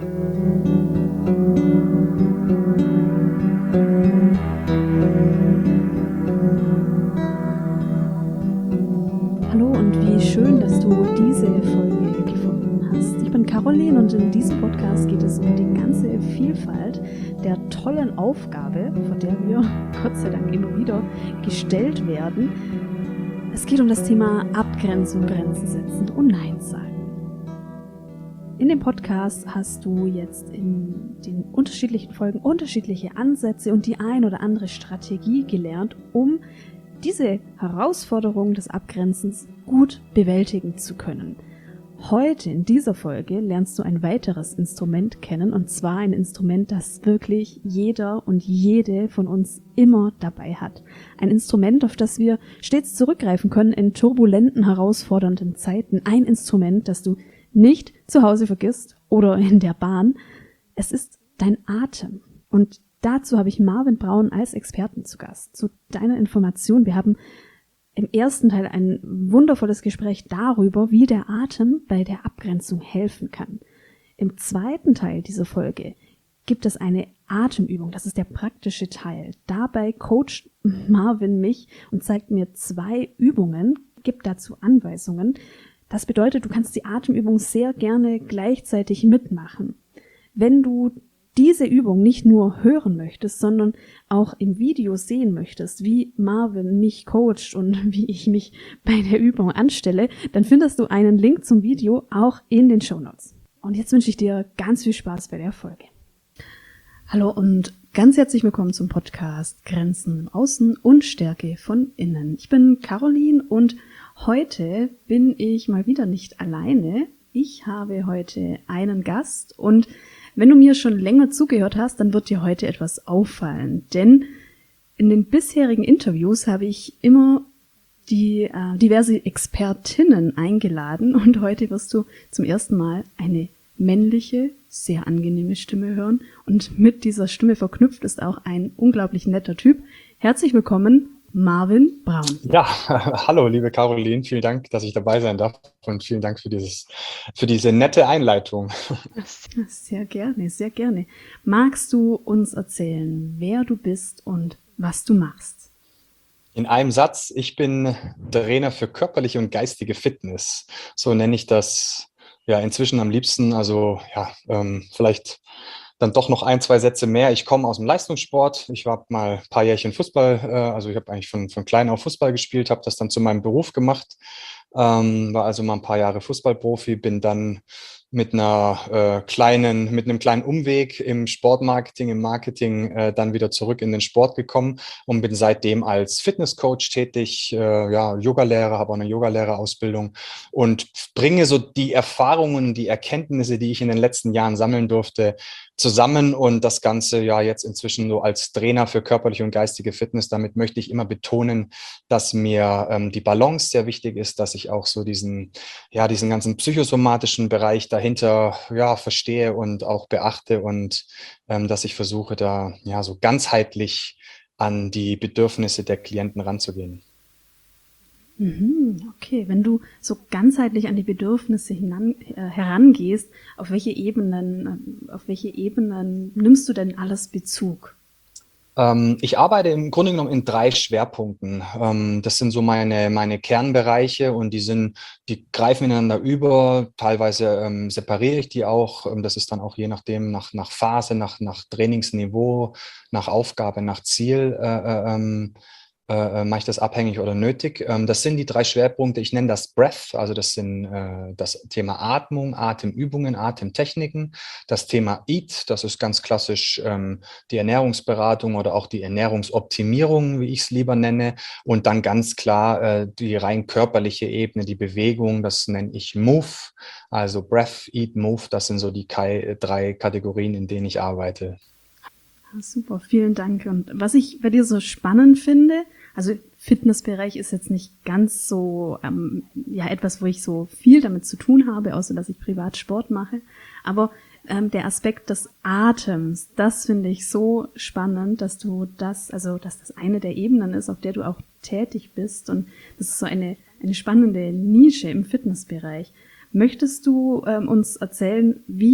Hallo und wie schön, dass du diese Folge gefunden hast. Ich bin Caroline und in diesem Podcast geht es um die ganze Vielfalt der tollen Aufgabe, vor der wir Gott sei Dank immer wieder gestellt werden. Es geht um das Thema Abgrenzung, Grenzen setzen und Nein sagen. In dem Podcast hast du jetzt in den unterschiedlichen Folgen unterschiedliche Ansätze und die ein oder andere Strategie gelernt, um diese Herausforderung des Abgrenzens gut bewältigen zu können. Heute in dieser Folge lernst du ein weiteres Instrument kennen, und zwar ein Instrument, das wirklich jeder und jede von uns immer dabei hat. Ein Instrument, auf das wir stets zurückgreifen können in turbulenten, herausfordernden Zeiten. Ein Instrument, das du nicht zu Hause vergisst oder in der Bahn. Es ist dein Atem. Und dazu habe ich Marvin Braun als Experten zu Gast. Zu deiner Information, wir haben im ersten Teil ein wundervolles Gespräch darüber, wie der Atem bei der Abgrenzung helfen kann. Im zweiten Teil dieser Folge gibt es eine Atemübung, das ist der praktische Teil. Dabei coacht Marvin mich und zeigt mir 2 Übungen, gibt dazu Anweisungen. Das bedeutet, du kannst die Atemübung sehr gerne gleichzeitig mitmachen. Wenn du diese Übung nicht nur hören möchtest, sondern auch im Video sehen möchtest, wie Marvin mich coacht und wie ich mich bei der Übung anstelle, dann findest du einen Link zum Video auch in den Shownotes. Und jetzt wünsche ich dir ganz viel Spaß bei der Folge. Hallo und ganz herzlich willkommen zum Podcast Grenzen im Außen und Stärke von Innen. Ich bin Caroline und heute bin ich mal wieder nicht alleine. Ich habe heute einen Gast und wenn du mir schon länger zugehört hast, dann wird dir heute etwas auffallen, denn in den bisherigen Interviews habe ich immer die diverse Expertinnen eingeladen und heute wirst du zum ersten Mal eine männliche, sehr angenehme Stimme hören und mit dieser Stimme verknüpft ist auch ein unglaublich netter Typ. Herzlich willkommen, Marvin Braun. Ja, hallo liebe Caroline, vielen Dank, dass ich dabei sein darf und vielen Dank für diese nette Einleitung. Sehr gerne, sehr gerne. Magst du uns erzählen, wer du bist und was du machst? In einem Satz, ich bin Trainer für körperliche und geistige Fitness. So nenne ich das ja inzwischen am liebsten. Also ja, vielleicht dann doch noch 1, 2 Sätze mehr. Ich komme aus dem Leistungssport. Ich war mal ein paar Jährchen Fußball. Also ich habe eigentlich von klein auf Fußball gespielt, habe das dann zu meinem Beruf gemacht. War also mal ein paar Jahre Fußballprofi, bin dann mit einem kleinen Umweg im Sportmarketing, im Marketing dann wieder zurück in den Sport gekommen und bin seitdem als Fitnesscoach tätig, Yogalehrer, habe auch eine Yogalehrerausbildung und bringe so die Erfahrungen, die Erkenntnisse, die ich in den letzten Jahren sammeln durfte, zusammen und das Ganze ja jetzt inzwischen so als Trainer für körperliche und geistige Fitness. Damit möchte ich immer betonen, dass mir die Balance sehr wichtig ist, dass ich auch so diesen ganzen psychosomatischen Bereich dahinter verstehe und auch beachte und dass ich versuche, da ja so ganzheitlich an die Bedürfnisse der Klienten ranzugehen. Okay, wenn du so ganzheitlich an die Bedürfnisse herangehst, auf welche Ebenen nimmst du denn alles Bezug? Ich arbeite im Grunde genommen in 3 Schwerpunkten. Das sind so meine Kernbereiche und die greifen ineinander über. Teilweise separiere ich die auch. Das ist dann auch je nachdem nach Phase, nach Trainingsniveau, nach Aufgabe, nach Ziel mache ich das abhängig oder nötig. Das sind die 3 Schwerpunkte. Ich nenne das Breath, also das sind das Thema Atmung, Atemübungen, Atemtechniken. Das Thema Eat, das ist ganz klassisch die Ernährungsberatung oder auch die Ernährungsoptimierung, wie ich es lieber nenne. Und dann ganz klar die rein körperliche Ebene, die Bewegung, das nenne ich Move. Also Breath, Eat, Move, das sind so die 3 Kategorien, in denen ich arbeite. Super, vielen Dank. Und was ich bei dir so spannend finde, also Fitnessbereich ist jetzt nicht ganz so etwas, wo ich so viel damit zu tun habe, außer dass ich privat Sport mache. Aber der Aspekt des Atems, das finde ich so spannend, dass das eine der Ebenen ist, auf der du auch tätig bist. Und das ist so eine spannende Nische im Fitnessbereich. Möchtest du uns erzählen, wie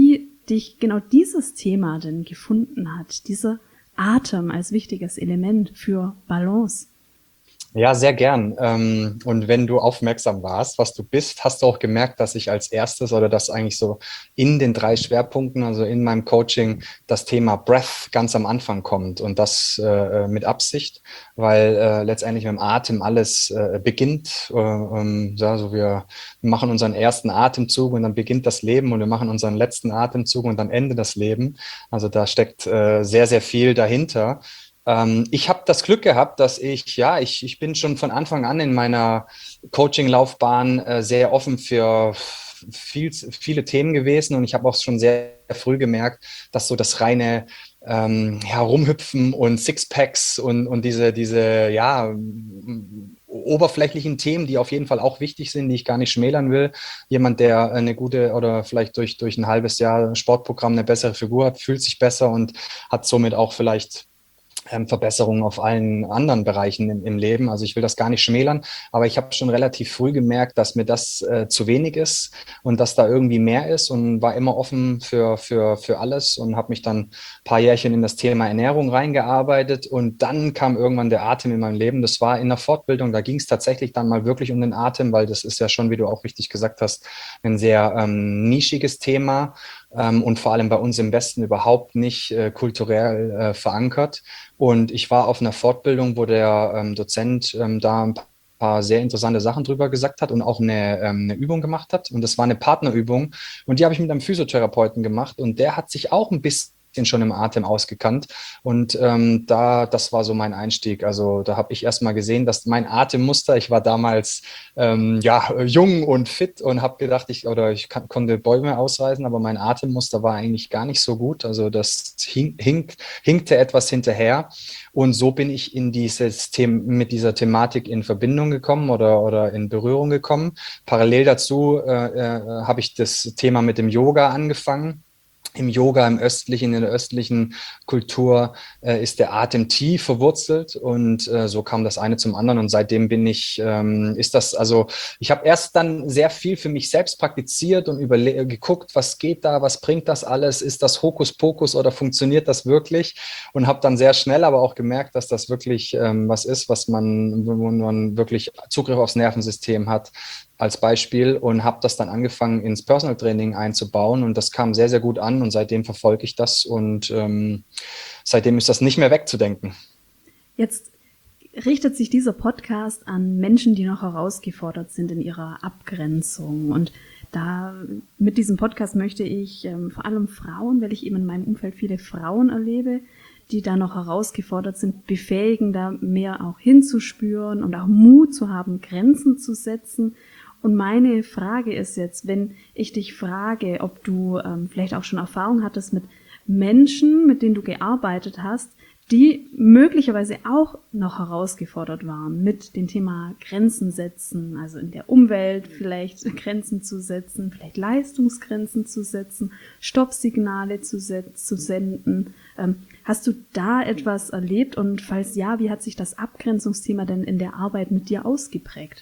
dich genau dieses Thema denn gefunden hat, dieser Atem als wichtiges Element für Balance. Ja, sehr gern. Und wenn du aufmerksam warst, was du bist, hast du auch gemerkt, dass ich als erstes oder dass eigentlich so in den 3 Schwerpunkten, also in meinem Coaching, das Thema Breath ganz am Anfang kommt und das mit Absicht, weil letztendlich mit dem Atem alles beginnt. Ja, also wir machen unseren ersten Atemzug und dann beginnt das Leben und wir machen unseren letzten Atemzug und dann endet das Leben. Also da steckt sehr, sehr viel dahinter. Ich habe das Glück gehabt, dass ich bin schon von Anfang an in meiner Coaching-Laufbahn sehr offen für viele Themen gewesen und ich habe auch schon sehr früh gemerkt, dass so das reine Herumhüpfen und Sixpacks und diese oberflächlichen Themen, die auf jeden Fall auch wichtig sind, die ich gar nicht schmälern will. Jemand, der eine gute oder vielleicht durch ein halbes Jahr Sportprogramm eine bessere Figur hat, fühlt sich besser und hat somit auch vielleicht Verbesserungen auf allen anderen Bereichen im Leben. Also ich will das gar nicht schmälern, aber ich habe schon relativ früh gemerkt, dass mir das zu wenig ist und dass da irgendwie mehr ist und war immer offen für alles und habe mich dann ein paar Jährchen in das Thema Ernährung reingearbeitet und dann kam irgendwann der Atem in meinem Leben. Das war in der Fortbildung, da ging es tatsächlich dann mal wirklich um den Atem, weil das ist ja schon, wie du auch richtig gesagt hast, ein sehr nischiges Thema und vor allem bei uns im Westen überhaupt nicht kulturell verankert. Und ich war auf einer Fortbildung, wo der Dozent da ein paar sehr interessante Sachen drüber gesagt hat und auch eine Übung gemacht hat. Und das war eine Partnerübung. Und die habe ich mit einem Physiotherapeuten gemacht. Und der hat sich auch ein bisschen schon im Atem ausgekannt. Und das war so mein Einstieg. Also da habe ich erst mal gesehen, dass mein Atemmuster, ich war damals jung und fit und habe gedacht, konnte Bäume ausreißen, aber mein Atemmuster war eigentlich gar nicht so gut. Also das hinkte etwas hinterher. Und so bin ich in mit dieser Thematik in Verbindung gekommen oder in Berührung gekommen. Parallel dazu habe ich das Thema mit dem Yoga angefangen. Im Yoga, in der östlichen Kultur ist der Atem tief verwurzelt und so kam das eine zum anderen und seitdem ich habe erst dann sehr viel für mich selbst praktiziert und geguckt, was geht da, was bringt das alles, ist das Hokuspokus oder funktioniert das wirklich und habe dann sehr schnell aber auch gemerkt, dass das wirklich was ist, wo man wirklich Zugriff aufs Nervensystem hat, als Beispiel und habe das dann angefangen ins Personal Training einzubauen und das kam sehr, sehr gut an und seitdem verfolge ich das und seitdem ist das nicht mehr wegzudenken. Jetzt richtet sich dieser Podcast an Menschen, die noch herausgefordert sind in ihrer Abgrenzung und da mit diesem Podcast möchte ich vor allem Frauen, weil ich eben in meinem Umfeld viele Frauen erlebe, die da noch herausgefordert sind, befähigen, da mehr auch hinzuspüren und auch Mut zu haben, Grenzen zu setzen. Und meine Frage ist jetzt, wenn ich dich frage, ob du vielleicht auch schon Erfahrung hattest mit Menschen, mit denen du gearbeitet hast, die möglicherweise auch noch herausgefordert waren mit dem Thema Grenzen setzen, also in der Umwelt vielleicht Grenzen zu setzen, vielleicht Leistungsgrenzen zu setzen, Stoppsignale zu senden. Hast du da etwas erlebt und falls ja, wie hat sich das Abgrenzungsthema denn in der Arbeit mit dir ausgeprägt?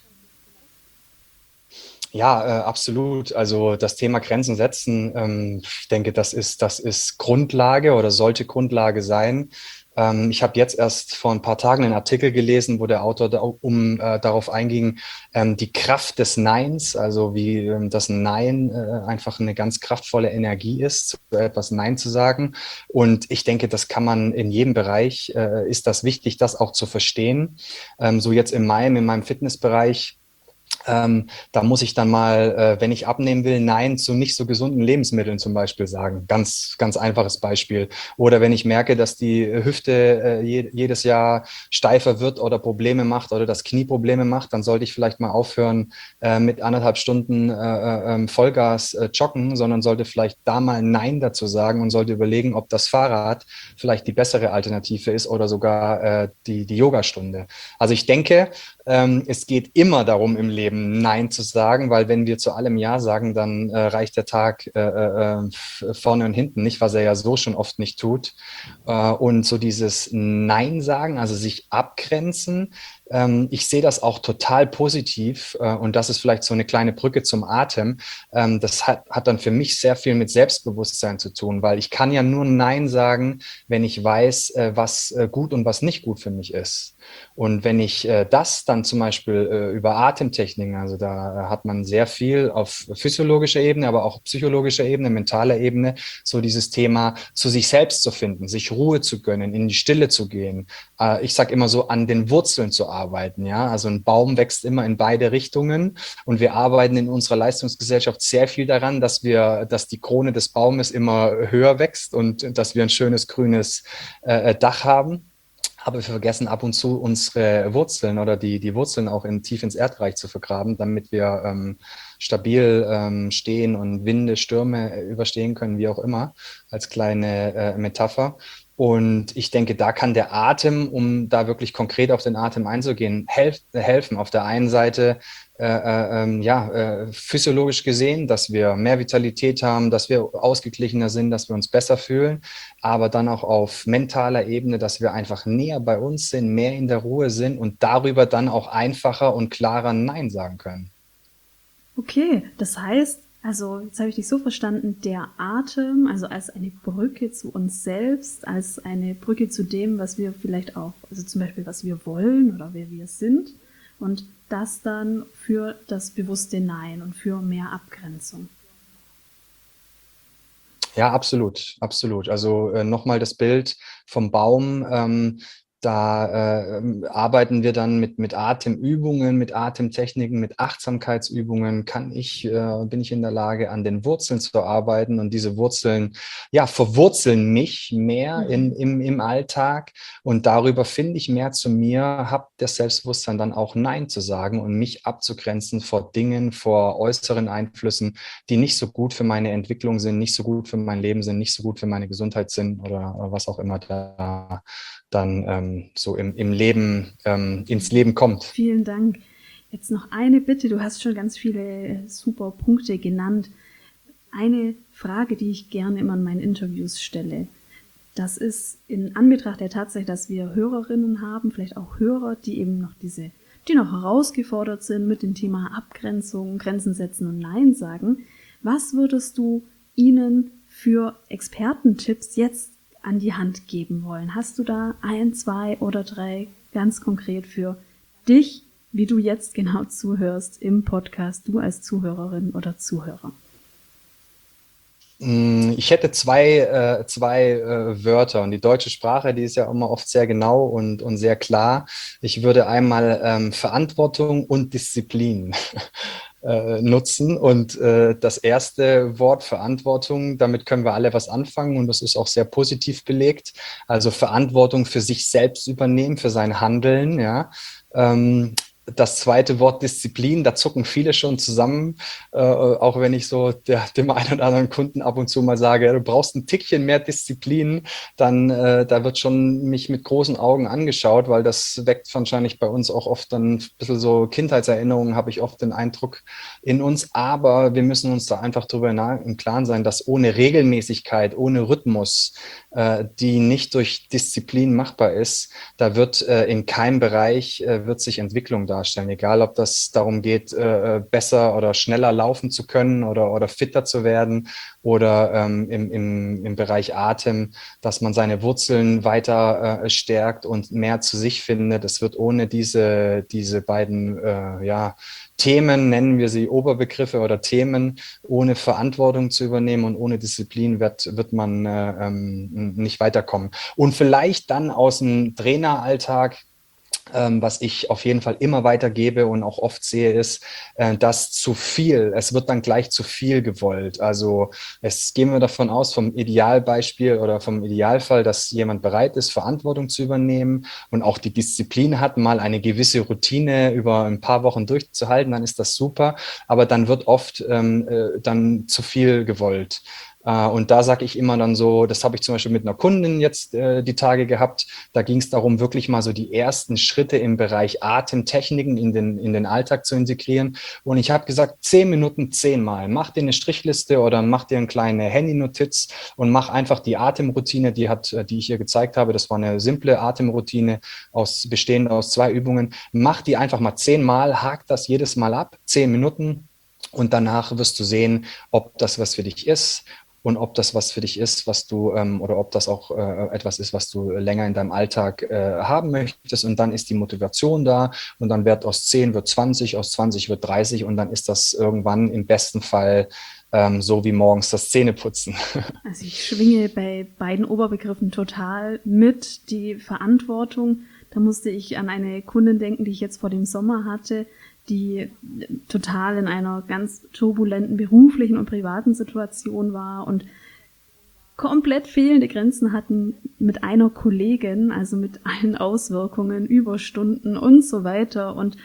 Ja, absolut. Also das Thema Grenzen setzen, ich denke, das ist Grundlage oder sollte Grundlage sein. Ich habe jetzt erst vor ein paar Tagen einen Artikel gelesen, wo der Autor darauf einging, die Kraft des Neins, also wie das Nein einfach eine ganz kraftvolle Energie ist, zu etwas Nein zu sagen. Und ich denke, das kann man in jedem Bereich, ist das wichtig, das auch zu verstehen. So jetzt in meinem Fitnessbereich. Da muss ich dann mal, wenn ich abnehmen will, Nein zu nicht so gesunden Lebensmitteln zum Beispiel sagen. Ganz, ganz einfaches Beispiel. Oder wenn ich merke, dass die Hüfte jedes Jahr steifer wird oder Probleme macht oder das Knie Probleme macht, dann sollte ich vielleicht mal aufhören mit 1,5 Stunden Vollgas joggen, sondern sollte vielleicht da mal Nein dazu sagen und sollte überlegen, ob das Fahrrad vielleicht die bessere Alternative ist oder sogar die Yogastunde. Also ich denke, es geht immer darum im Leben, Nein zu sagen, weil wenn wir zu allem Ja sagen, dann reicht der Tag vorne und hinten nicht, was er ja so schon oft nicht tut. Und so dieses Nein sagen, also sich abgrenzen, Ich sehe das auch total positiv und das ist vielleicht so eine kleine Brücke zum Atem. Das hat dann für mich sehr viel mit Selbstbewusstsein zu tun, weil ich kann ja nur Nein sagen, wenn ich weiß, was gut und was nicht gut für mich ist. Und wenn ich das dann zum Beispiel über Atemtechniken, also da hat man sehr viel auf physiologischer Ebene, aber auch psychologischer Ebene, mentaler Ebene, so dieses Thema zu sich selbst zu finden, sich Ruhe zu gönnen, in die Stille zu gehen. Ich sage immer so, an den Wurzeln zu arbeiten. Ja, also ein Baum wächst immer in beide Richtungen und wir arbeiten in unserer Leistungsgesellschaft sehr viel daran, dass die Krone des Baumes immer höher wächst und dass wir ein schönes grünes Dach haben. Aber wir vergessen ab und zu unsere Wurzeln oder die Wurzeln auch tief ins Erdreich zu vergraben, damit wir stabil stehen und Winde, Stürme überstehen können, wie auch immer, als kleine Metapher. Und ich denke, da kann der Atem, um da wirklich konkret auf den Atem einzugehen, helfen. Auf der einen Seite physiologisch gesehen, dass wir mehr Vitalität haben, dass wir ausgeglichener sind, dass wir uns besser fühlen, aber dann auch auf mentaler Ebene, dass wir einfach näher bei uns sind, mehr in der Ruhe sind und darüber dann auch einfacher und klarer Nein sagen können. Okay, das heißt, also jetzt habe ich dich so verstanden, der Atem, also als eine Brücke zu uns selbst, als eine Brücke zu dem, was wir vielleicht auch, also zum Beispiel, was wir wollen oder wer wir sind, und das dann für das bewusste Nein und für mehr Abgrenzung. Ja, absolut, absolut. Also nochmal das Bild vom Baum. Da arbeiten wir dann mit Atemübungen, mit Atemtechniken, mit Achtsamkeitsübungen. Bin ich in der Lage, an den Wurzeln zu arbeiten und diese Wurzeln, ja, verwurzeln mich mehr im Alltag und darüber finde ich mehr zu mir, habe das Selbstbewusstsein dann auch Nein zu sagen und mich abzugrenzen vor Dingen, vor äußeren Einflüssen, die nicht so gut für meine Entwicklung sind, nicht so gut für mein Leben sind, nicht so gut für meine Gesundheit sind oder was auch immer da dann so im Leben, ins Leben kommt. Vielen Dank. Jetzt noch eine Bitte. Du hast schon ganz viele super Punkte genannt. Eine Frage, die ich gerne immer in meinen Interviews stelle. Das ist in Anbetracht der Tatsache, dass wir Hörerinnen haben, vielleicht auch Hörer, die eben die noch herausgefordert sind mit dem Thema Abgrenzung, Grenzen setzen und Nein sagen. Was würdest du ihnen für Expertentipps jetzt an die Hand geben wollen? Hast du da 1, 2 oder 3 ganz konkret für dich, wie du jetzt genau zuhörst im Podcast, du als Zuhörerin oder Zuhörer? Ich hätte zwei Wörter und die deutsche Sprache, die ist ja immer oft sehr genau und sehr klar. Ich würde einmal Verantwortung und Disziplin nutzen und das erste Wort Verantwortung, damit können wir alle was anfangen und das ist auch sehr positiv belegt. Also Verantwortung für sich selbst übernehmen, für sein Handeln, ja. Das zweite Wort Disziplin, da zucken viele schon zusammen, auch wenn ich so dem einen oder anderen Kunden ab und zu mal sage, du brauchst ein Tickchen mehr Disziplin, dann da wird schon mich mit großen Augen angeschaut, weil das weckt wahrscheinlich bei uns auch oft dann ein bisschen so Kindheitserinnerungen, habe ich oft den Eindruck in uns, aber wir müssen uns da einfach drüber im Klaren sein, dass ohne Regelmäßigkeit, ohne Rhythmus, die nicht durch Disziplin machbar ist, da wird in keinem Bereich wird sich Entwicklung darstellen, egal ob das darum geht, besser oder schneller laufen zu können oder fitter zu werden oder im Bereich Atem, dass man seine Wurzeln weiter stärkt und mehr zu sich findet. Es wird ohne diese beiden Themen, nennen wir sie Oberbegriffe oder Themen, ohne Verantwortung zu übernehmen und ohne Disziplin wird man nicht weiterkommen. Und vielleicht dann aus dem Traineralltag, was ich auf jeden Fall immer weitergebe und auch oft sehe, ist, dass es wird dann gleich zu viel gewollt. Also gehen wir davon aus, vom Idealbeispiel oder vom Idealfall, dass jemand bereit ist, Verantwortung zu übernehmen und auch die Disziplin hat, mal eine gewisse Routine über ein paar Wochen durchzuhalten, dann ist das super. Aber dann wird oft dann zu viel gewollt. Und da sage ich immer dann so, das habe ich zum Beispiel mit einer Kundin jetzt die Tage gehabt, da ging es darum, wirklich mal so die ersten Schritte im Bereich Atemtechniken in den Alltag zu integrieren. Und ich habe gesagt, 10 Minuten 10-mal. Mach dir eine Strichliste oder mach dir eine kleine Handy-Notiz und mach einfach die Atemroutine, die ich ihr gezeigt habe. Das war eine simple Atemroutine bestehend aus 2 Übungen. Mach die einfach mal 10-mal, hak das jedes Mal ab, 10 Minuten. Und danach wirst du sehen, ob das was für dich ist. Und ob das was für dich ist, was du, oder ob das auch etwas ist, was du länger in deinem Alltag haben möchtest. Und dann ist die Motivation da und dann wird aus 10 wird 20, aus 20 wird 30 und dann ist das irgendwann im besten Fall so wie morgens das Zähneputzen. Also ich schwinge bei beiden Oberbegriffen total mit. Die Verantwortung, da musste ich an eine Kundin denken, die ich jetzt vor dem Sommer hatte, die total in einer ganz turbulenten beruflichen und privaten Situation war und komplett fehlende Grenzen hatten mit einer Kollegin, also mit allen Auswirkungen, Überstunden und so weiter. Und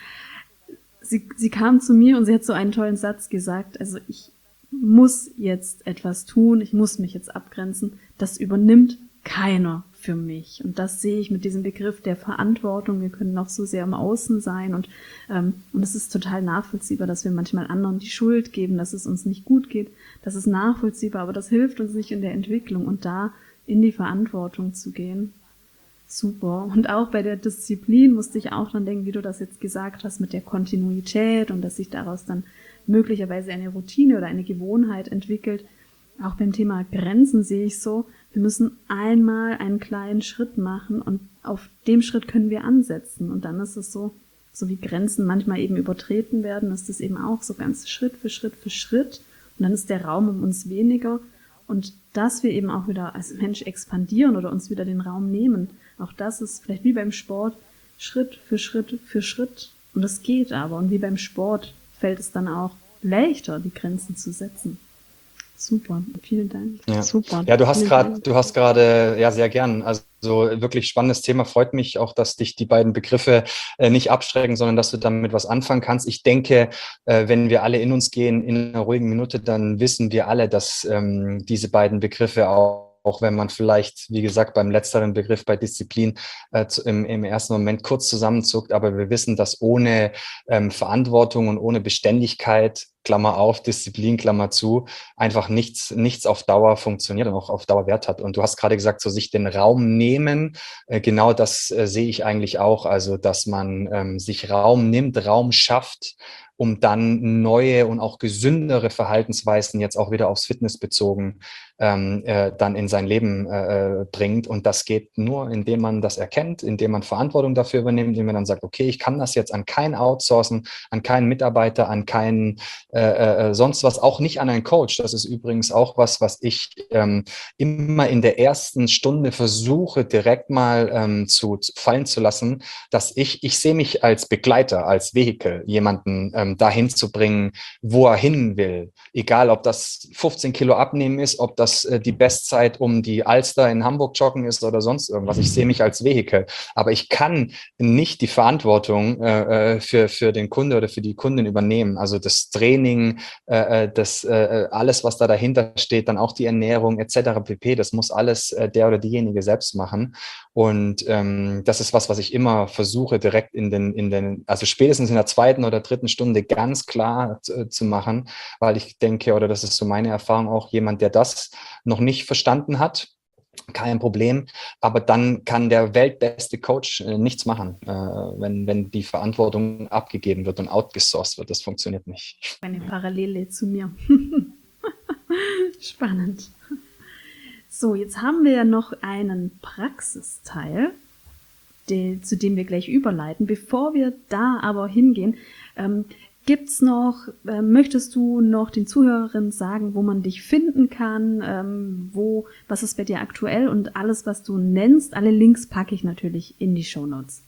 sie kam zu mir und sie hat so einen tollen Satz gesagt, also ich muss jetzt etwas tun, ich muss mich jetzt abgrenzen, das übernimmt keiner für mich. Und das sehe ich mit diesem Begriff der Verantwortung. Wir können noch so sehr im Außen sein und es ist total nachvollziehbar, dass wir manchmal anderen die Schuld geben, dass es uns nicht gut geht. Das ist nachvollziehbar, aber das hilft uns nicht in der Entwicklung und da in die Verantwortung zu gehen. Super. Und auch bei der Disziplin musste ich auch dran denken, wie du das jetzt gesagt hast, mit der Kontinuität und dass sich daraus dann möglicherweise eine Routine oder eine Gewohnheit entwickelt. Auch beim Thema Grenzen sehe ich so, wir müssen einmal einen kleinen Schritt machen und auf dem Schritt können wir ansetzen. Und dann ist es so wie Grenzen manchmal eben übertreten werden, ist es eben auch so ganz Schritt für Schritt für Schritt. Und dann ist der Raum um uns weniger. Und dass wir eben auch wieder als Mensch expandieren oder uns wieder den Raum nehmen, auch das ist vielleicht wie beim Sport, Schritt für Schritt für Schritt. Und das geht aber. Und wie beim Sport fällt es dann auch leichter, die Grenzen zu setzen. Super, vielen Dank. Ja. Super. Ja, du hast gerade, ja, sehr gern. Also wirklich spannendes Thema. Freut mich auch, dass dich die beiden Begriffe nicht abschrecken, sondern dass du damit was anfangen kannst. Ich denke, wenn wir alle in uns gehen in einer ruhigen Minute, dann wissen wir alle, dass diese beiden Begriffe auch wenn man vielleicht, wie gesagt, beim letzteren Begriff bei Disziplin im ersten Moment kurz zusammenzuckt, aber wir wissen, dass ohne Verantwortung und ohne Beständigkeit, Klammer auf, Disziplin, Klammer zu, einfach nichts auf Dauer funktioniert und auch auf Dauer Wert hat. Und du hast gerade gesagt, so sich den Raum nehmen, genau das sehe ich eigentlich auch, also dass man sich Raum nimmt, Raum schafft, um dann neue und auch gesündere Verhaltensweisen jetzt auch wieder aufs Fitness bezogen dann in sein Leben bringt. Und das geht nur, indem man das erkennt, indem man Verantwortung dafür übernimmt, indem man dann sagt, okay, ich kann das jetzt an keinen outsourcen, an keinen Mitarbeiter, an keinen sonst was, auch nicht an einen Coach. Das ist übrigens auch was ich immer in der ersten Stunde versuche, direkt mal zu fallen zu lassen, dass ich sehe mich als Begleiter, als Vehikel, jemanden dahin zu bringen, wo er hin will. Egal, ob das 15 Kilo abnehmen ist, ob das die Bestzeit um die Alster in Hamburg joggen ist oder sonst irgendwas. Ich sehe mich als Vehikel. Aber ich kann nicht die Verantwortung für den Kunde oder für die Kundin übernehmen. Also das Training, alles, was da dahinter steht, dann auch die Ernährung etc. pp. Das muss alles der oder diejenige selbst machen. Und das ist was ich immer versuche, direkt also spätestens in der 2. oder 3. Stunde ganz klar zu machen, weil ich denke, oder das ist so meine Erfahrung auch, jemand, der das noch nicht verstanden hat, kein Problem, aber dann kann der weltbeste Coach nichts machen, wenn die Verantwortung abgegeben wird und outgesourced wird. Das funktioniert nicht. Eine Parallele zu mir. Spannend. So, jetzt haben wir ja noch einen Praxisteil, zu dem wir gleich überleiten. Bevor wir da aber hingehen, möchtest du noch den Zuhörerinnen sagen, wo man dich finden kann, was ist bei dir aktuell und alles, was du nennst, alle Links packe ich natürlich in die Shownotes.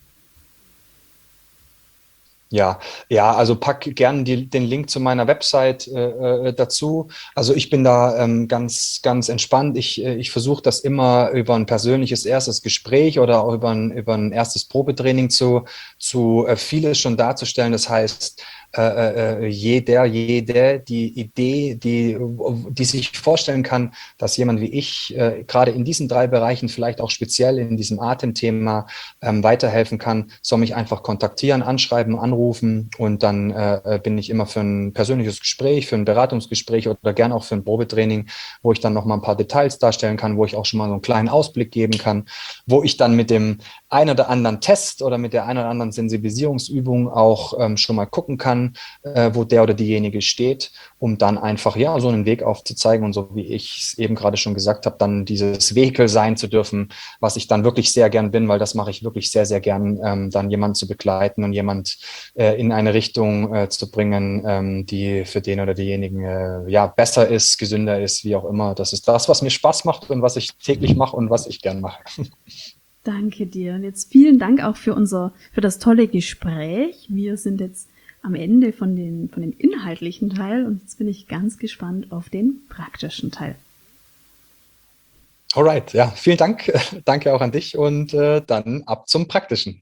Ja, also pack gerne den Link zu meiner Website dazu. Also ich bin da ganz entspannt. Ich versuche das immer über ein persönliches erstes Gespräch oder auch über ein erstes Probetraining zu vieles schon darzustellen. Das heißt, jede die Idee, die sich vorstellen kann, dass jemand wie ich gerade in diesen 3 Bereichen, vielleicht auch speziell in diesem Atemthema weiterhelfen kann, soll mich einfach kontaktieren, anschreiben, anrufen und dann bin ich immer für ein persönliches Gespräch, für ein Beratungsgespräch oder gern auch für ein Probetraining, wo ich dann noch mal ein paar Details darstellen kann, wo ich auch schon mal so einen kleinen Ausblick geben kann, wo ich dann mit dem ein oder anderen Test oder mit der ein oder anderen Sensibilisierungsübung auch schon mal gucken kann, wo der oder diejenige steht, um dann einfach ja so einen Weg aufzuzeigen und so wie ich es eben gerade schon gesagt habe, dann dieses Vehikel sein zu dürfen, was ich dann wirklich sehr gern bin, weil das mache ich wirklich sehr, sehr gern, dann jemanden zu begleiten und jemand in eine Richtung zu bringen, die für den oder diejenigen ja besser ist, gesünder ist, wie auch immer. Das ist das, was mir Spaß macht und was ich täglich mache und was ich gern mache. Danke dir. Und jetzt vielen Dank auch für das tolle Gespräch. Wir sind jetzt am Ende von dem inhaltlichen Teil und jetzt bin ich ganz gespannt auf den praktischen Teil. Alright, ja, vielen Dank. Danke auch an dich und dann ab zum Praktischen.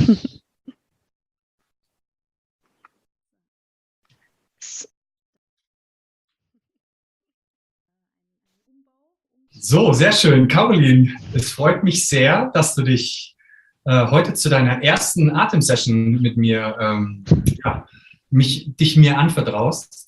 So, sehr schön. Caroline, es freut mich sehr, dass du dich heute zu deiner ersten Atemsession mit mir, dich mir anvertraust.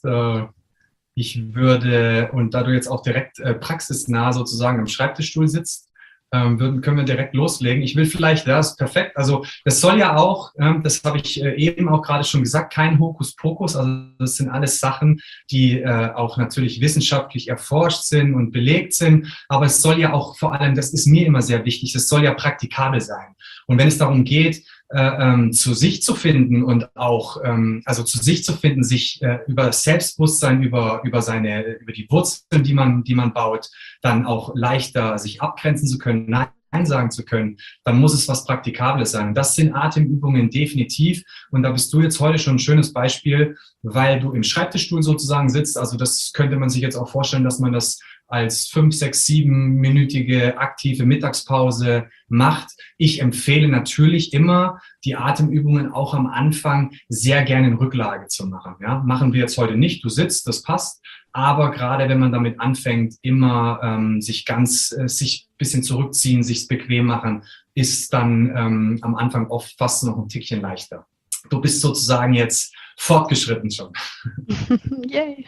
Ich würde, und da du jetzt auch direkt praxisnah sozusagen am Schreibtischstuhl sitzt, können wir direkt loslegen. Ich will vielleicht, ja, ist perfekt. Also das soll ja auch, das habe ich eben auch gerade schon gesagt, kein Hokuspokus. Also das sind alles Sachen, die auch natürlich wissenschaftlich erforscht sind und belegt sind. Aber es soll ja auch vor allem, das ist mir immer sehr wichtig, es soll ja praktikabel sein. Und wenn es darum geht, zu sich zu finden und auch, also zu sich zu finden, sich über das Selbstbewusstsein, über die Wurzeln, die man baut, dann auch leichter sich abgrenzen zu können, Nein sagen zu können, dann muss es was Praktikables sein. Und das sind Atemübungen definitiv. Und da bist du jetzt heute schon ein schönes Beispiel, weil du im Schreibtischstuhl sozusagen sitzt. Also das könnte man sich jetzt auch vorstellen, dass man das als 5, 6, 7-minütige aktive Mittagspause macht. Ich empfehle natürlich immer, die Atemübungen auch am Anfang sehr gerne in Rücklage zu machen. Ja, machen wir jetzt heute nicht. Du sitzt, das passt. Aber gerade wenn man damit anfängt, immer sich ein bisschen zurückziehen, sich bequem machen, ist dann am Anfang oft fast noch ein Tickchen leichter. Du bist sozusagen jetzt fortgeschritten schon. Yay!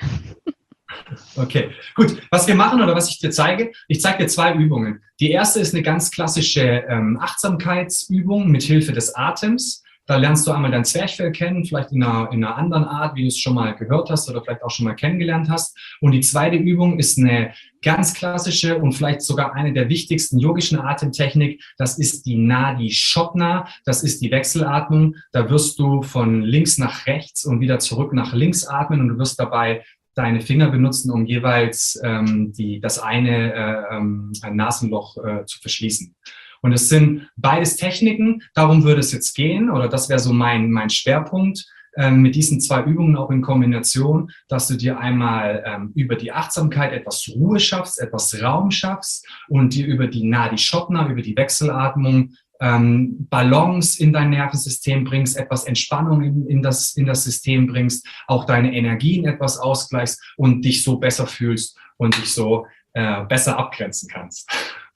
Okay, gut. Was wir machen oder was ich dir zeige, ich zeige dir 2 Übungen. Die erste ist eine ganz klassische Achtsamkeitsübung mit Hilfe des Atems. Da lernst du einmal dein Zwerchfell kennen, vielleicht in einer anderen Art, wie du es schon mal gehört hast oder vielleicht auch schon mal kennengelernt hast. Und die zweite Übung ist eine ganz klassische und vielleicht sogar eine der wichtigsten yogischen Atemtechnik. Das ist die Nadi Shodhana. Das ist die Wechselatmung. Da wirst du von links nach rechts und wieder zurück nach links atmen und du wirst dabei deine Finger benutzen, um jeweils das eine Nasenloch zu verschließen. Und es sind beides Techniken, darum würde es jetzt gehen, oder das wäre so mein Schwerpunkt mit diesen 2 Übungen auch in Kombination, dass du dir einmal über die Achtsamkeit etwas Ruhe schaffst, etwas Raum schaffst und dir über die Nadi Shodhana, über die Wechselatmung Balance in dein Nervensystem bringst, etwas Entspannung in das System bringst, auch deine Energien etwas ausgleichst und dich so besser fühlst und dich so besser abgrenzen kannst.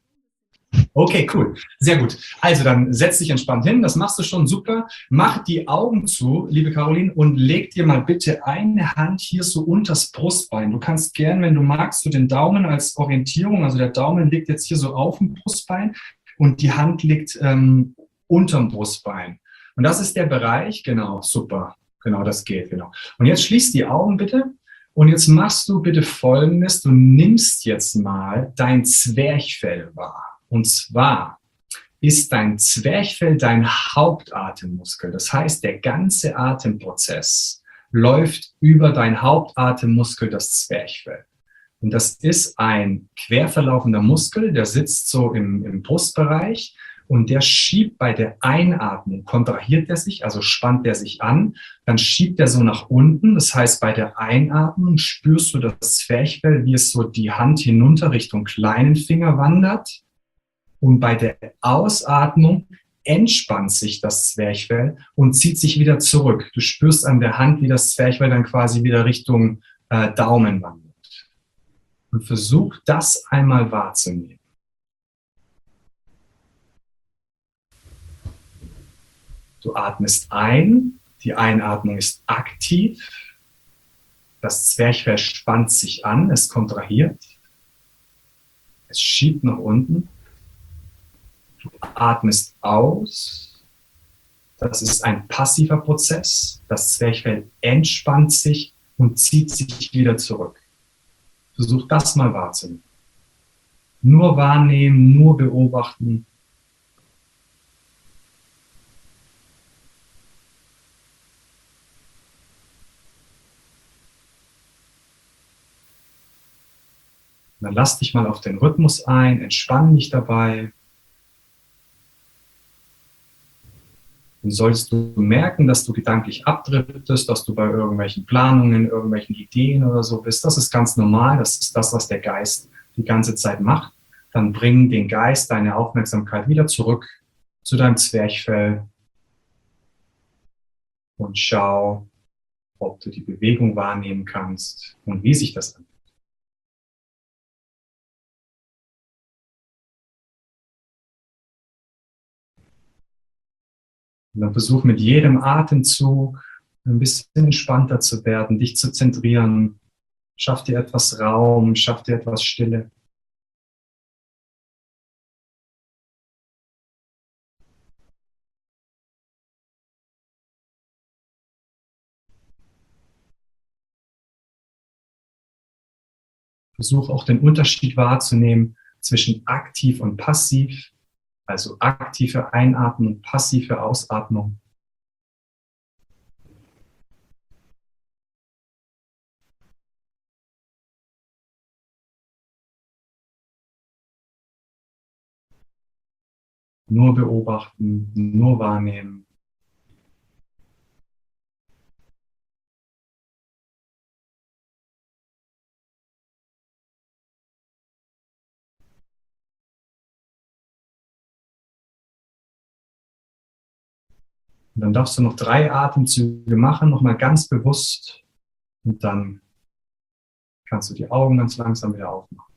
Okay, cool. Sehr gut. Also dann setz dich entspannt hin. Das machst du schon super. Mach die Augen zu, liebe Caroline, und leg dir mal bitte eine Hand hier so unters Brustbein. Du kannst gern, wenn du magst, so den Daumen als Orientierung, also der Daumen liegt jetzt hier so auf dem Brustbein und die Hand liegt unterm Brustbein. Und das ist der Bereich, genau, super. Genau, das geht, genau. Und jetzt schließ die Augen bitte. Und jetzt machst du bitte Folgendes. Du nimmst jetzt mal dein Zwerchfell wahr. Und zwar ist dein Zwerchfell dein Hauptatemmuskel. Das heißt, der ganze Atemprozess läuft über dein Hauptatemmuskel, das Zwerchfell. Und das ist ein quer verlaufender Muskel, der sitzt so im Brustbereich und der schiebt bei der Einatmung, kontrahiert er sich, also spannt er sich an, dann schiebt er so nach unten. Das heißt, bei der Einatmung spürst du das Zwerchfell, wie es so die Hand hinunter Richtung kleinen Finger wandert. Und bei der Ausatmung entspannt sich das Zwerchfell und zieht sich wieder zurück. Du spürst an der Hand, wie das Zwerchfell dann quasi wieder Richtung Daumen wandert. Und versuch das einmal wahrzunehmen. Du atmest ein, die Einatmung ist aktiv, das Zwerchfell spannt sich an, es kontrahiert, es schiebt nach unten. Du atmest aus, das ist ein passiver Prozess, das Zwerchfell entspannt sich und zieht sich wieder zurück. Versuch das mal wahrzunehmen. Nur wahrnehmen, nur beobachten. Und dann lass dich mal auf den Rhythmus ein, entspann dich dabei. Und solltest du merken, dass du gedanklich abdriftest, dass du bei irgendwelchen Planungen, irgendwelchen Ideen oder so bist, das ist ganz normal, das ist das, was der Geist die ganze Zeit macht, dann bring den Geist, deine Aufmerksamkeit wieder zurück zu deinem Zwerchfell und schau, ob du die Bewegung wahrnehmen kannst und wie sich das anfühlt. Und dann versuch mit jedem Atemzug ein bisschen entspannter zu werden, dich zu zentrieren. Schaff dir etwas Raum, schaff dir etwas Stille. Versuch auch den Unterschied wahrzunehmen zwischen aktiv und passiv, also aktive Einatmung, passive Ausatmung. Nur beobachten, nur wahrnehmen. Und dann darfst du noch 3 Atemzüge machen, nochmal ganz bewusst. Und dann kannst du die Augen ganz langsam wieder aufmachen.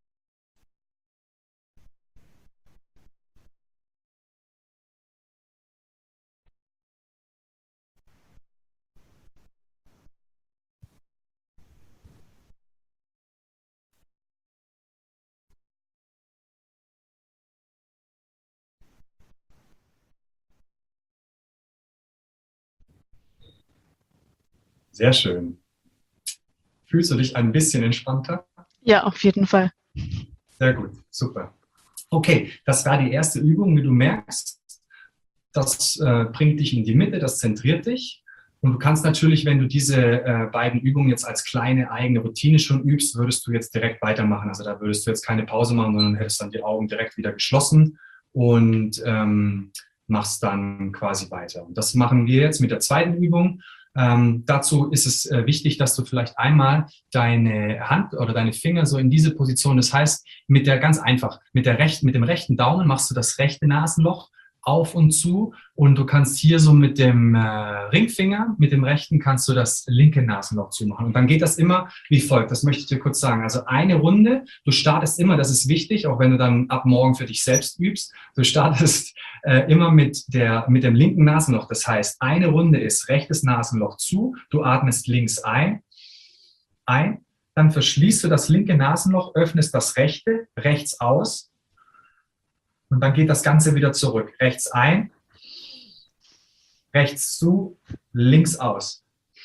Sehr schön. Fühlst du dich ein bisschen entspannter? Ja, auf jeden Fall. Sehr gut, super. Okay, das war die erste Übung, wie du merkst. Das bringt dich in die Mitte, das zentriert dich. Und du kannst natürlich, wenn du diese beiden Übungen jetzt als kleine eigene Routine schon übst, würdest du jetzt direkt weitermachen. Also da würdest du jetzt keine Pause machen, sondern hättest dann die Augen direkt wieder geschlossen und machst dann quasi weiter. Und das machen wir jetzt mit der zweiten Übung. Dazu ist es wichtig, dass du vielleicht einmal deine Hand oder deine Finger so in diese Position, das heißt, ganz einfach, mit dem rechten Daumen machst du das rechte Nasenloch auf und zu und du kannst hier so mit dem Ringfinger, mit dem rechten kannst du das linke Nasenloch zumachen. Und dann geht das immer wie folgt, das möchte ich dir kurz sagen. Also eine Runde, du startest immer, das ist wichtig, auch wenn du dann ab morgen für dich selbst übst, du startest immer mit dem linken Nasenloch. Das heißt, eine Runde ist rechtes Nasenloch zu, du atmest links ein, dann verschließt du das linke Nasenloch, öffnest das rechte, rechts aus, und dann geht das Ganze wieder zurück. Rechts ein, rechts zu, links aus.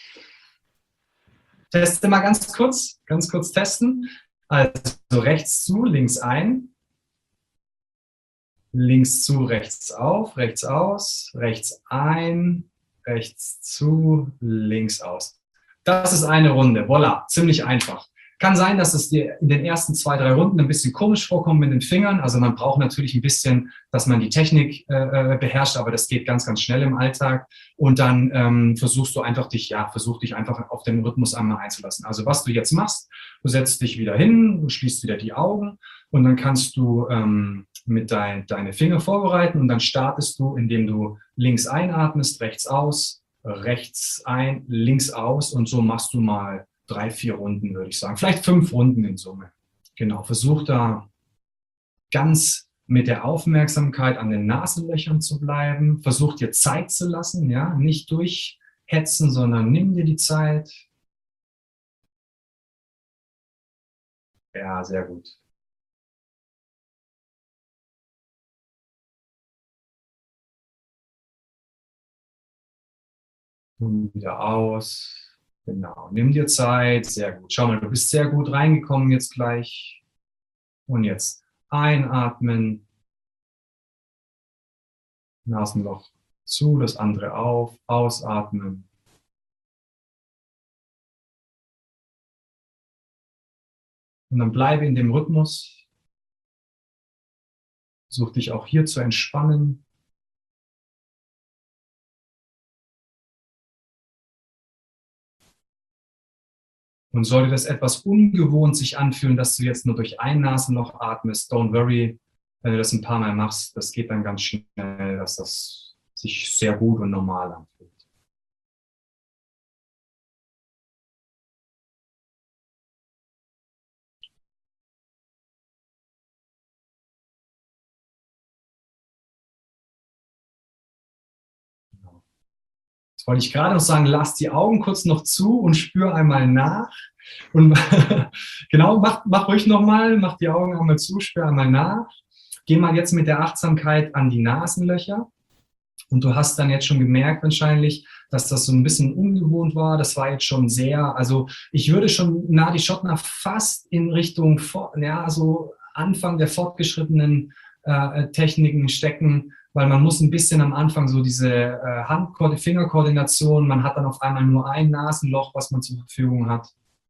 Teste mal ganz kurz testen. Also rechts zu, links ein, links zu, rechts auf, rechts aus, rechts ein, rechts zu, links aus. Das ist eine Runde. Voilà, ziemlich einfach. Kann sein, dass es dir in den ersten 2, 3 Runden ein bisschen komisch vorkommt mit den Fingern. Also man braucht natürlich ein bisschen, dass man die Technik beherrscht, aber das geht ganz, ganz schnell im Alltag. Und dann versuch dich einfach auf den Rhythmus einmal einzulassen. Also was du jetzt machst, du setzt dich wieder hin, du schließt wieder die Augen und dann kannst du mit deine Finger vorbereiten und dann startest du, indem du links einatmest, rechts aus, rechts ein, links aus und so machst du mal 3, 4 Runden, würde ich sagen. Vielleicht 5 Runden in Summe. Genau, versuch da ganz mit der Aufmerksamkeit an den Nasenlöchern zu bleiben. Versuch dir Zeit zu lassen, ja, nicht durchhetzen, sondern nimm dir die Zeit. Ja, sehr gut. Und wieder aus. Genau, nimm dir Zeit, sehr gut. Schau mal, du bist sehr gut reingekommen jetzt gleich. Und jetzt einatmen, Nasenloch zu, das andere auf, ausatmen. Und dann bleibe in dem Rhythmus. Versuch dich auch hier zu entspannen. Und sollte das etwas ungewohnt sich anfühlen, dass du jetzt nur durch ein Nasenloch atmest, don't worry, wenn du das ein paar Mal machst, das geht dann ganz schnell, dass das sich sehr gut und normal anfühlt. Jetzt wollte ich gerade noch sagen, lass die Augen kurz noch zu und spür einmal nach. Und genau, mach ruhig nochmal, mach die Augen einmal zu, spür einmal nach. Geh mal jetzt mit der Achtsamkeit an die Nasenlöcher. Und du hast dann jetzt schon gemerkt wahrscheinlich, dass das so ein bisschen ungewohnt war. Das war jetzt schon sehr, also ich würde schon Nadi Shodhana fast in Richtung, ja, so Anfang der fortgeschrittenen Techniken stecken, weil man muss ein bisschen am Anfang so diese Fingerkoordination, man hat dann auf einmal nur ein Nasenloch, was man zur Verfügung hat.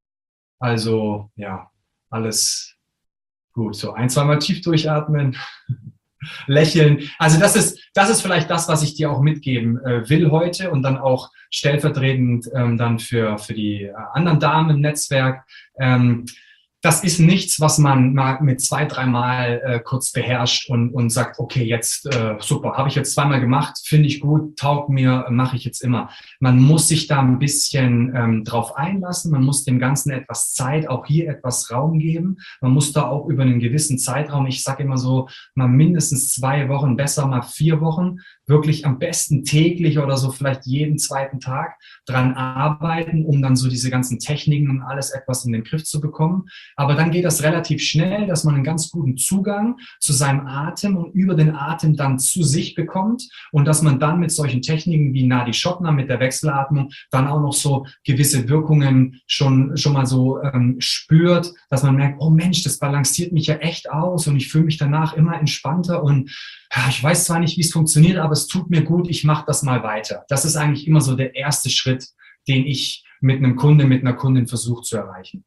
Also ja, alles gut. So 1, 2 Mal tief durchatmen. Lächeln. Also das ist vielleicht das, was ich dir auch mitgeben will heute und dann auch stellvertretend dann für die anderen Damen im Netzwerk. Das ist nichts, was man mal mit 2, 3 Mal kurz beherrscht und sagt, okay, jetzt super, habe ich jetzt 2 Mal gemacht, finde ich gut, taugt mir, mache ich jetzt immer. Man muss sich da ein bisschen drauf einlassen, man muss dem Ganzen etwas Zeit, auch hier etwas Raum geben. Man muss da auch über einen gewissen Zeitraum, ich sage immer so, mal mindestens 2 Wochen, besser mal 4 Wochen, wirklich am besten täglich oder so vielleicht jeden 2. Tag dran arbeiten, um dann so diese ganzen Techniken und alles etwas in den Griff zu bekommen. Aber dann geht das relativ schnell, dass man einen ganz guten Zugang zu seinem Atem und über den Atem dann zu sich bekommt und dass man dann mit solchen Techniken wie Nadi Shodhana mit der Wechselatmung dann auch noch so gewisse Wirkungen schon mal so spürt, dass man merkt, oh Mensch, das balanciert mich ja echt aus und ich fühle mich danach immer entspannter und ja, ich weiß zwar nicht, wie es funktioniert, aber es tut mir gut, ich mache das mal weiter. Das ist eigentlich immer so der erste Schritt, den ich mit einem Kunden, mit einer Kundin versuche zu erreichen.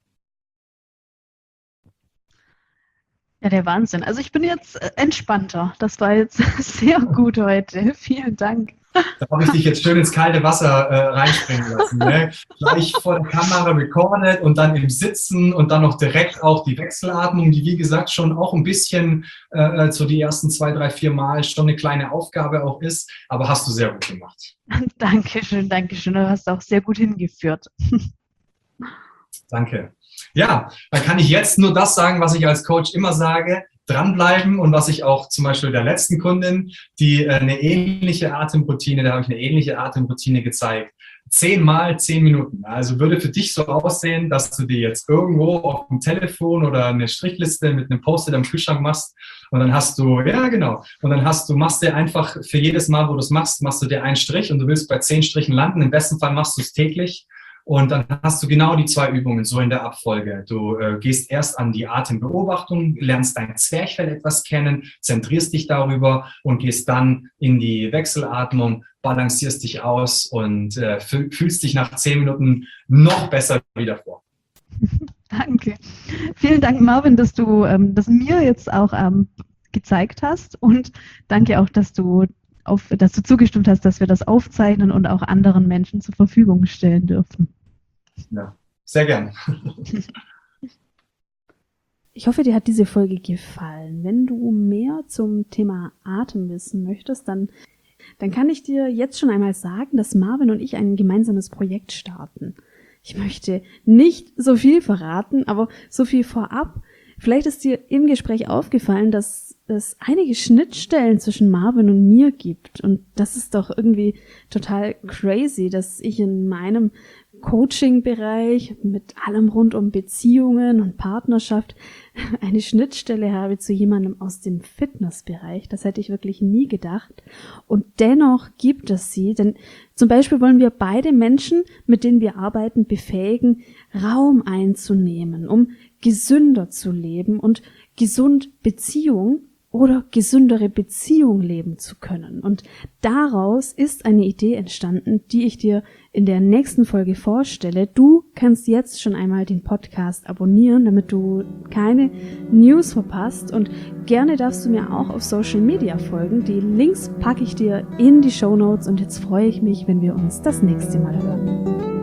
Ja, der Wahnsinn. Also ich bin jetzt entspannter. Das war jetzt sehr gut heute. Vielen Dank. Da habe ich dich jetzt schön ins kalte Wasser reinspringen lassen. Ne? Gleich vor der Kamera recorded und dann im Sitzen und dann noch direkt auch die Wechselatmung, die wie gesagt schon auch ein bisschen so die ersten 2, 3, 4 Mal schon eine kleine Aufgabe auch ist. Aber hast du sehr gut gemacht. Dankeschön, Dankeschön. Du hast auch sehr gut hingeführt. Danke. Ja, dann kann ich jetzt nur das sagen, was ich als Coach immer sage, dranbleiben und was ich auch zum Beispiel der letzten Kundin, die eine ähnliche Atemroutine, da habe ich eine ähnliche Atemroutine gezeigt. 10 mal 10 Minuten. Also würde für dich so aussehen, dass du dir jetzt irgendwo auf dem Telefon oder eine Strichliste mit einem Post-it am Kühlschrank machst und dann hast du, ja genau, und dann machst dir einfach für jedes Mal, wo du es machst, machst du dir einen Strich und du willst bei 10 Strichen landen. Im besten Fall machst du es täglich. Und dann hast du genau die 2 Übungen so in der Abfolge. Du gehst erst an die Atembeobachtung, lernst dein Zwerchfell etwas kennen, zentrierst dich darüber und gehst dann in die Wechselatmung, balancierst dich aus und fühlst dich nach 10 Minuten noch besser wieder vor. Danke. Vielen Dank, Marvin, dass du das mir jetzt auch gezeigt hast und danke auch, dass du zugestimmt hast, dass wir das aufzeichnen und auch anderen Menschen zur Verfügung stellen dürfen. Ja, sehr gerne. Ich hoffe, dir hat diese Folge gefallen. Wenn du mehr zum Thema Atem wissen möchtest, dann kann ich dir jetzt schon einmal sagen, dass Marvin und ich ein gemeinsames Projekt starten. Ich möchte nicht so viel verraten, aber so viel vorab. Vielleicht ist dir im Gespräch aufgefallen, dass es einige Schnittstellen zwischen Marvin und mir gibt. Und das ist doch irgendwie total crazy, dass ich in meinem Coaching-Bereich mit allem rund um Beziehungen und Partnerschaft eine Schnittstelle habe zu jemandem aus dem Fitnessbereich. Das hätte ich wirklich nie gedacht. Und dennoch gibt es sie, denn zum Beispiel wollen wir beide Menschen, mit denen wir arbeiten, befähigen, Raum einzunehmen, um gesünder zu leben und gesund Beziehung oder gesündere Beziehung leben zu können. Und daraus ist eine Idee entstanden, die ich dir in der nächsten Folge vorstelle. Du kannst jetzt schon einmal den Podcast abonnieren, damit du keine News verpasst. Und gerne darfst du mir auch auf Social Media folgen. Die Links packe ich dir in die Shownotes und jetzt freue ich mich, wenn wir uns das nächste Mal hören.